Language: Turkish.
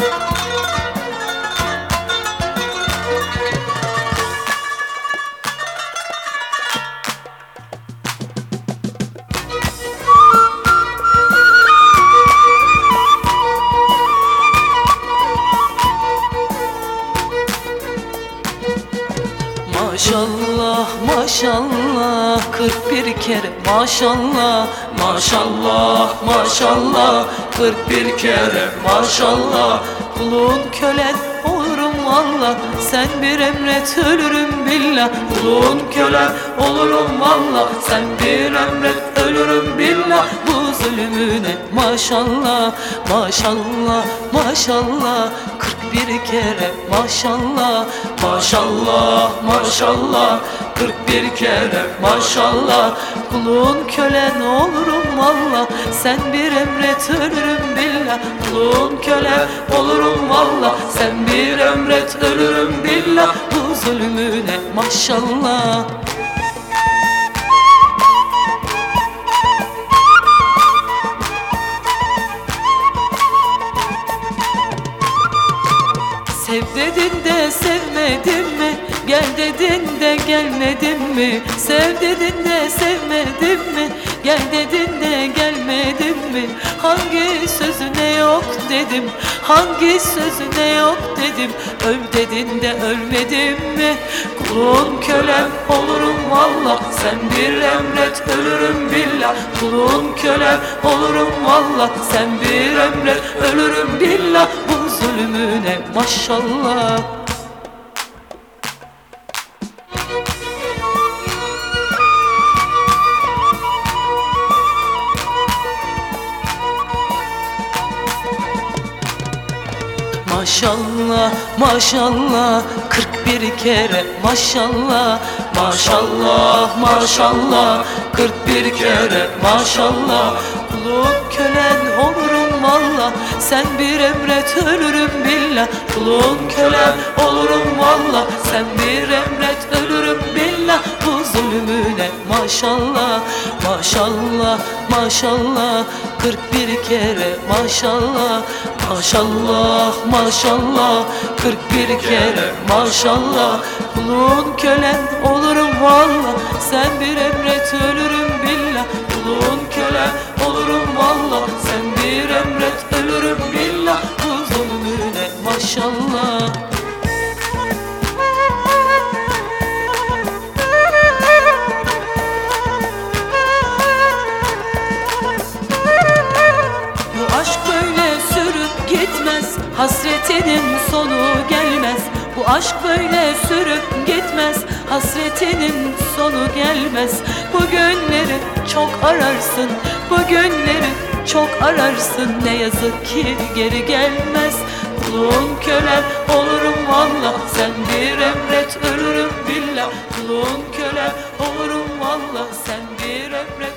Maşallah maşallah 41 kere maşallah. Maşallah maşallah 41 kere maşallah. Kulun kölen olurum valla, sen bir emret ölürüm billah. Kulun kölen olurum valla, sen bir emret ölürüm billah. Bu zulmüne maşallah maşallah maşallah 41 kere maşallah. Maşallah maşallah 41 kere maşallah. Kulun kölen olurum valla, sen bir emret ölürüm billah. Kulun kölen olurum valla, sen bir emret ölürüm billah. Bu zulmüne maşallah. Sev dedin de sevmedin mi? Gel dedin de gelmedin mi? Sev dedin de sevmedin mi? Gel dedin de gelmedin mi? Hangi sözüne yok dedim, hangi sözüne yok dedim. Öl dedin de ölmedin mi? Kulun kölen olurum valla, sen bir emret ölürüm billah. Kulun kölen olurum valla, sen bir emret ölürüm billah. Bu zulmüne maşallah. Maşallah maşallah 41 kere maşallah. Maşallah maşallah 41 kere maşallah. Kulun kölen olurum valla, sen bir emret ölürüm billah. Kulun kölen olurum valla, sen bir emret ölürüm billah. Bu zulmüne maşallah maşallah maşallah 41 kere maşallah. Maşallah maşallah 41 kere maşallah. Kulun kölen olurum valla, sen bir emret ölürüm billah. Kulun kölen olurum valla, sen bir emret ölürüm billah. Bu zulmüne maşallah. Bu aşk böyle sürüp gitmez, hasretinin sonu gelmez. Bu aşk böyle sürüp gitmez, hasretinin sonu gelmez. Bu günleri çok ararsın, bu günleri çok ararsın. Ne yazık ki geri gelmez. Kulun kölen olurum valla, sen bir emret ölürüm billah. Kulun kölen olurum valla, sen bir emret